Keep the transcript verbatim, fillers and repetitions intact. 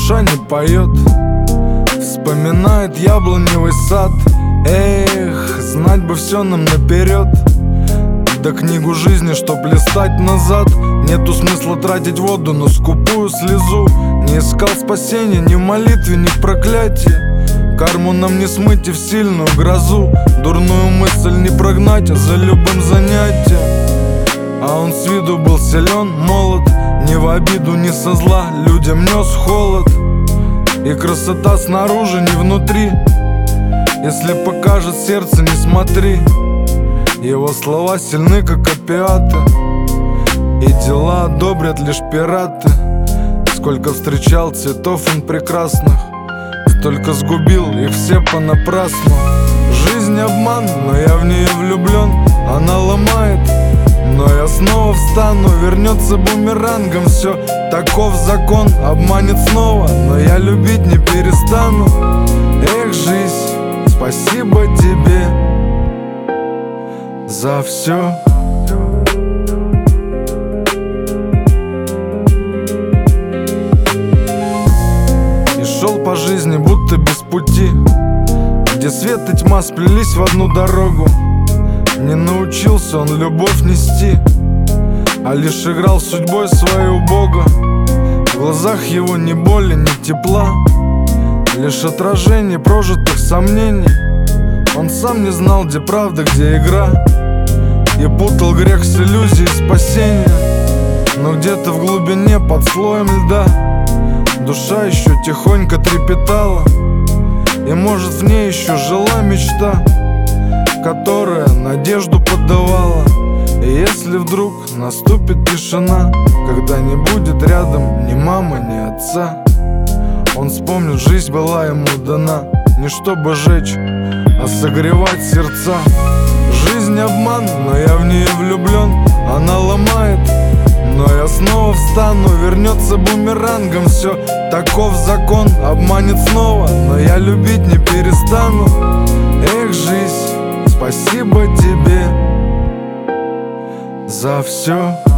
душа не поет, вспоминает яблоневый сад. Эх, знать бы все нам наперед, да книгу жизни, чтоб листать назад. Нету смысла тратить воду на скупую слезу. Не искал спасения ни в молитве, ни в проклятии. Карму нам не смыть и в сильную грозу. Дурную мысль не прогнать, а за любым занятием. А он с виду был силен, молод, ни в обиду, ни со зла людям нес холод. И красота снаружи, не внутри. Если покажет сердце, не смотри. Его слова сильны, как опиаты, и дела одобрят лишь пираты. Сколько встречал цветов он прекрасных, столько сгубил их все понапрасну. Жизнь обман, но я в нее влюблен. Она ломает, но я снова встану. Вернется бумерангом, все, таков закон. Обманет снова, но я любить не перестану. Эх, жизнь, спасибо тебе за все. И шел по жизни, будто без пути, где свет и тьма сплелись в одну дорогу. Не научился он любовь нести, а лишь играл судьбой своей у Бога. В глазах его ни боли, ни тепла, лишь отражение прожитых сомнений. Он сам не знал, где правда, где игра, и путал грех с иллюзией спасения. Но где-то в глубине, под слоем льда, душа еще тихонько трепетала. И может в ней еще жила мечта, которая надежду поддавала. И если вдруг наступит тишина, когда не будет рядом ни мамы, ни отца, он вспомнит, жизнь была ему дана не чтобы жечь, а согревать сердца. Жизнь обман, но я в нее влюблен. Она ломает, но я снова встану. Вернется бумерангом, все, таков закон. Обманет снова, но я любить не перестану. Эх, жизнь, спасибо тебе за все.